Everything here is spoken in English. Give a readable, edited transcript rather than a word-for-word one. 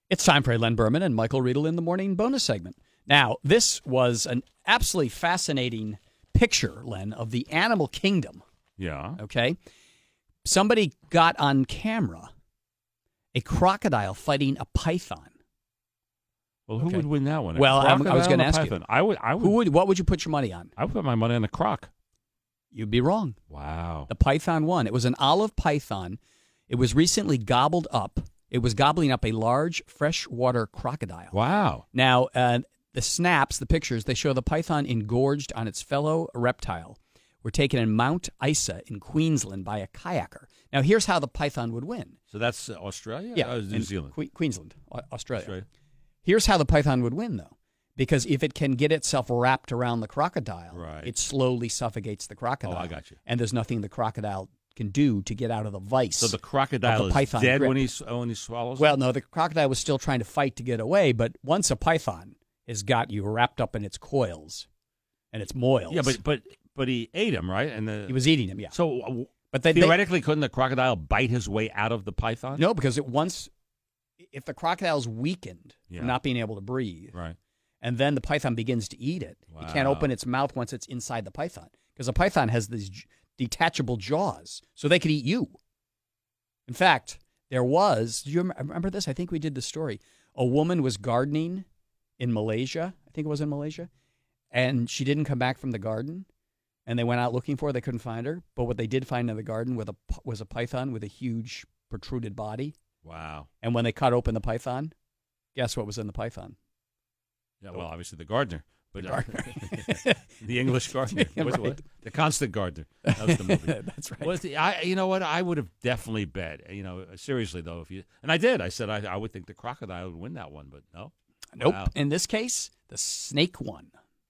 It's time for Len Berman and Michael Riedel in the morning bonus segment. Now, this was an absolutely fascinating picture, Len, of the animal kingdom. Yeah. Okay? Somebody got on camera a crocodile fighting a python. Well, who would win that one? Well, I was going to ask python? you. What would you put your money on? I would put my money on the croc. You'd be wrong. Wow. The python won. It was an olive python. It was recently gobbled up. It was gobbling up a large freshwater crocodile. Wow. Now, the snaps, the pictures, they show the python engorged on its fellow reptile were taken in Mount Isa in Queensland by a kayaker. Now, here's how the python would win. So that's Australia? Yeah. New Zealand. Queensland, Australia. Here's how the python would win, though. Because if it can get itself wrapped around the crocodile, it slowly suffocates the crocodile. Oh, I got you. And there's nothing the crocodile can do to get out of the vice. So the crocodile is dead grip. when he swallows it? Well, no, the crocodile was still trying to fight to get away, but once a python has got you wrapped up in its coils and its moils. Yeah, but he ate him, right? And he was eating him, yeah. So but theoretically, couldn't the crocodile bite his way out of the python? No, because if the crocodile's weakened from not being able to breathe, right, and then the python begins to eat it, it can't open its mouth once it's inside the python, because a python has these detachable jaws, so they could eat you. In fact, do you remember this? I think we did the story. A woman was gardening in Malaysia. I think it was in Malaysia. And she didn't come back from the garden. And they went out looking for her. They couldn't find her. But what they did find in the garden was a python with a huge protruded body. Wow. And when they cut open the python, guess what was in the python? Yeah, well, obviously the gardener. But the English gardener. What? The constant gardener. That was the movie. That's right. You know what? I would have definitely bet. Seriously though, and I did. I said I would think the crocodile would win that one, but no. Nope. Wow. In this case, the snake won.